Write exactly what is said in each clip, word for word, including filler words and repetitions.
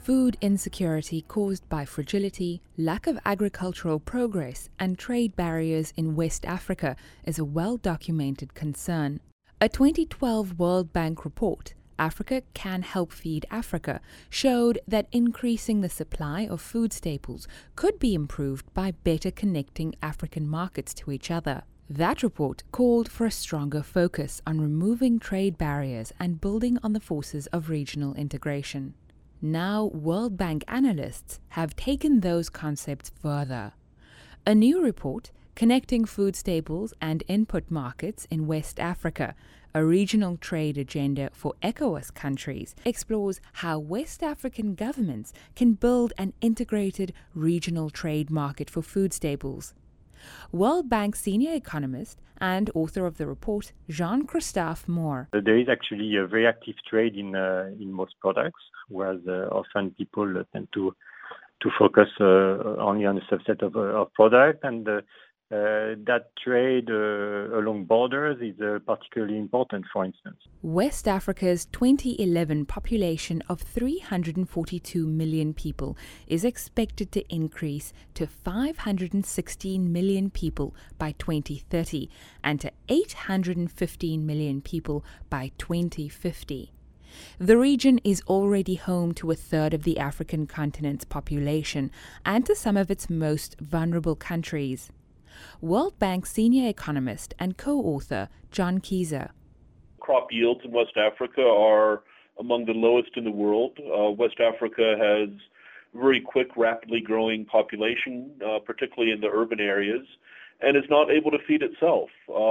Food insecurity caused by fragility, lack of agricultural progress, and trade barriers in West Africa is a well-documented concern. A twenty twelve World Bank report, Africa Can Help Feed Africa, showed that increasing the supply of food staples could be improved by better connecting African markets to each other. That report called for a stronger focus on removing trade barriers and building on the forces of regional integration. Now, World Bank analysts have taken those concepts further. A new report, Connecting Food Staples and Input Markets in West Africa, a regional trade agenda for ECOWAS countries, explores how West African governments can build an integrated regional trade market for food staples. World Bank senior economist and author of the report, Jean-Christophe Moore. There is actually a very active trade in uh, in most products, whereas uh, often people uh, tend to to focus uh, only on a subset of, uh, of products, and uh, uh, that trade uh, along borders is uh, particularly important, for instance. West Africa's twenty eleven population of three hundred forty-two million people is expected to increase to five hundred sixteen million people by twenty thirty and to eight hundred fifteen million people by twenty fifty. The region is already home to a third of the African continent's population and to some of its most vulnerable countries. World Bank senior economist and co-author John Keyser. Crop yields in West Africa are among the lowest in the world. Uh, West Africa has very quick, rapidly growing population, uh, particularly in the urban areas, and is not able to feed itself,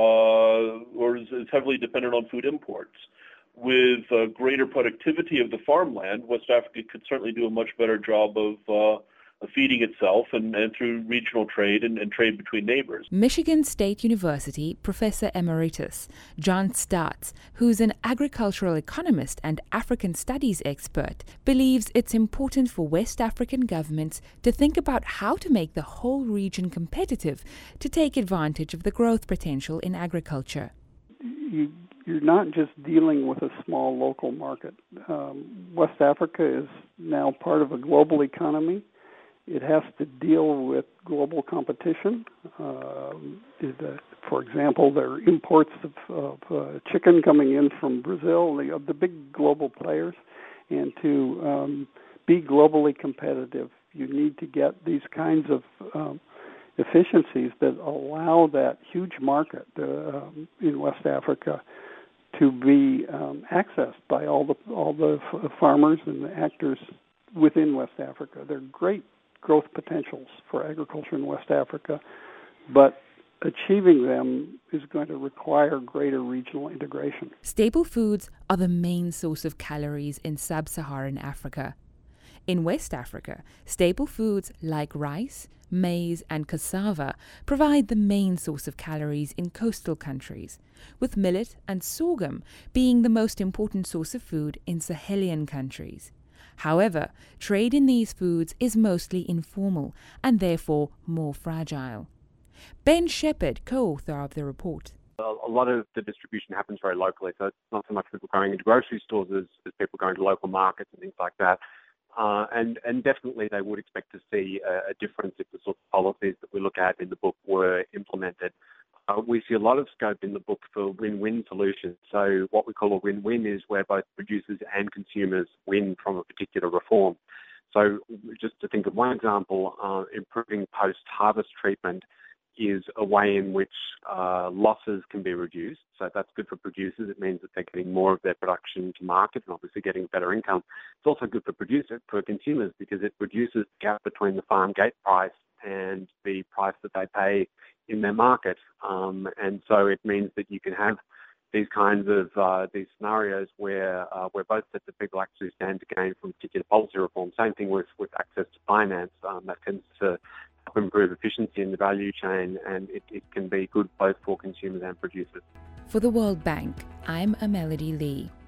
uh, or is, is heavily dependent on food imports. With uh, greater productivity of the farmland, West Africa could certainly do a much better job of uh, feeding itself and, and through regional trade and, and trade between neighbors. Michigan State University Professor Emeritus John Startz, who's an agricultural economist and African studies expert, believes it's important for West African governments to think about how to make the whole region competitive to take advantage of the growth potential in agriculture. You, you're not just dealing with a small local market. Um, West Africa is now part of a global economy. It has to deal with global competition. Uh, for example, there are imports of, of uh, chicken coming in from Brazil, the, of the big global players. And to um, be globally competitive, you need to get these kinds of um, efficiencies that allow that huge market uh, um, in West Africa to be um, accessed by all the all the f- farmers and the actors within West Africa. They're great growth potentials for agriculture in West Africa, but achieving them is going to require greater regional integration. Staple foods are the main source of calories in sub-Saharan Africa. In West Africa, staple foods like rice, maize, and cassava provide the main source of calories in coastal countries, with millet and sorghum being the most important source of food in Sahelian countries. However, trade in these foods is mostly informal and therefore more fragile. Ben Shepherd, co-author of the report. A lot of the distribution happens very locally, so it's not so much people going into grocery stores as, as people going to local markets and things like that. Uh, and, and definitely they would expect to see a, a difference if the sort of policies that we look at in the book were implemented. Uh, we see a lot of scope in the book for win-win solutions. So what we call a win-win is where both producers and consumers win from a particular reform. So just to think of one example, uh, improving post-harvest treatment is a way in which uh, losses can be reduced. So that's good for producers. It means that they're getting more of their production to market and obviously getting better income. It's also good for producers, for consumers, because it reduces the gap between the farm gate price and the price that they pay in their market. Um, and so it means that you can have these kinds of uh, these scenarios where uh, where both sets of people actually stand to gain from particular policy reform. Same thing with, with access to finance. Um, that tends to help improve efficiency in the value chain, and it, it can be good both for consumers and producers. For the World Bank, I'm Amelody Lee.